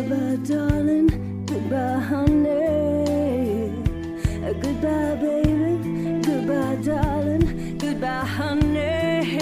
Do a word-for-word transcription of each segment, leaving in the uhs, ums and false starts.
Goodbye darling, goodbye honey. Goodbye baby, goodbye darling, goodbye honey.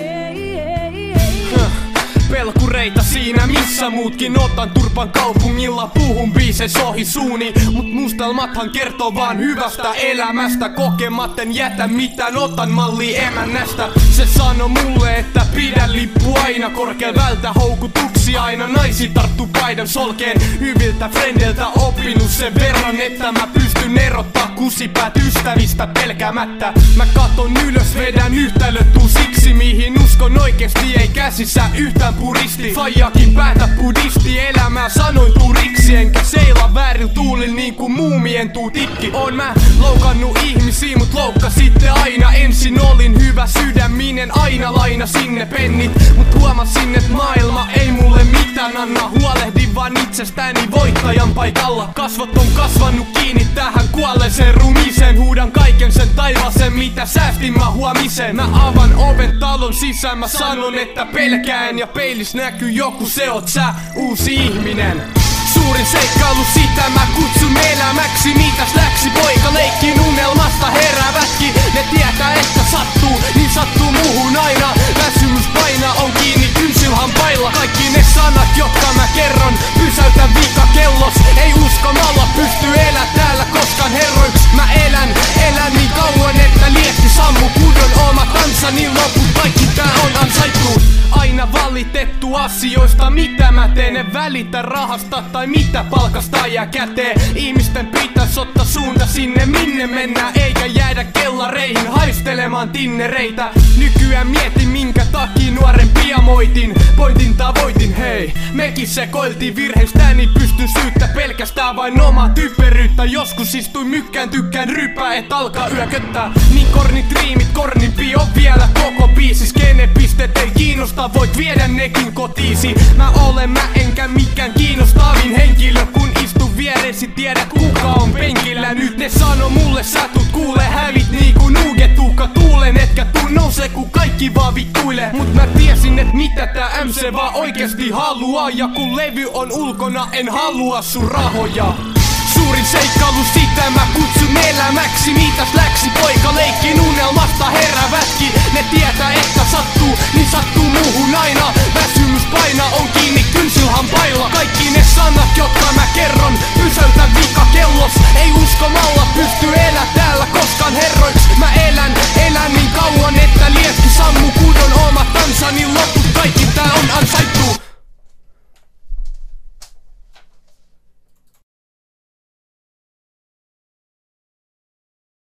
Pelkureita siinä missä muutkin, otan turpan kaupungilla, puhun biiseis ohi suuni. Mut mustelmathan kertoo vaan hyvästä elämästä, kokematten jätä mitään, otan malli emännästä. Se sano mulle, että pidä lippu aina korkeal, vältä houkutuksia aina, naisi tarttu paidan solkeen. Hyviltä frendeltä oppinut sen verran, että mä pystyn erottaa kusipäät ystävistä pelkäämättä. Mä katon ylös, vedän yhtälöt tuu siksi, mihin uskon oikeesti, ei käsissä yhtään puristi. Faijakin päätä budisti, elämää sanoin turiksi, enkä seila vääril tuulil niinku muumien tuu tikki. Oon mä loukannut ihmisiä, mut loukkasitte aina. Ensin olin hyvä sydäminen, aina laina sinne pennit, mut huomasin et maailma ei mulle mitään anna. Huolehdin vaan itsestäni voittajan paikalla. Kasvot on kasvanut kiinni tähän kuolleeseen rumiiseen. Huudan kaiken sen taivaseen, mitä säästin mä huomiseen. Mä avan oven talon sisään, mä sanon että pelkään, ja peilis näkyy joku, se oot sä, uusi ihminen. Suurin seikkailu, sitä mä kutsun elämäksi. Mitäs läksi poika, leikkiin unelmasta heräävätkin. Ne tietää että sattuu, niin sattuu muuhun aina. Väsymys paina on kiinni kynsilhampailla. Kaikki ne sanat, jotka mä kerron, pysäytä vika kellos. Ei uskomalla pysty elää täällä koskaan herroiksi. Mä elän, elän niin kauan että liekki sammu. Kudon oma kansa, niin loput kaikki tää on ansaittu. Aina valitettu asioista, mitä mä teen, en välitä rahasta tai mitä palkasta jää käteen. Ihmisten pitäis ottaa suunta sinne minne mennään, eikä jäädä kellareihin haistelemaan tinnereitä. Nykyään mietin minkä takia nuorempia moitin, pointin tavoitin hei. Mekin sekoiltiin virheistä, niin pystyn syyttä pelkästään vain omaa typeryyttä. Joskus istuin mykkään, tykkään rypää, et alkaa yököttää. Niin kornit riimit, kornimpi on vielä koko biisis. Kenepisteet ei kiinnosta, voit viedä nekin kotiisi. Mä olen mä enkä mikään kiinnostavin henkilö, kun istun vieresi, tiedät kuka on penkillä. Nyt ne sano mulle sä tuut kuule, hävit niinku nuugetuhka tuulen. Etkä tuu nouse kun kaikki vaan vittuile. Mut mä tiesin et mitä tää M C vaan oikeesti haluaa, ja kun levy on ulkona en halua sun rahoja. Suurin seikkailu, sitä mä kutsun elämäksi. Mitäs läksi poika, leikkiin unelmasta heräävätkin. Ne tietää että sattuu, niin sattuu muuhun aina. Väsymys paina on kiinni kynsilhampailla.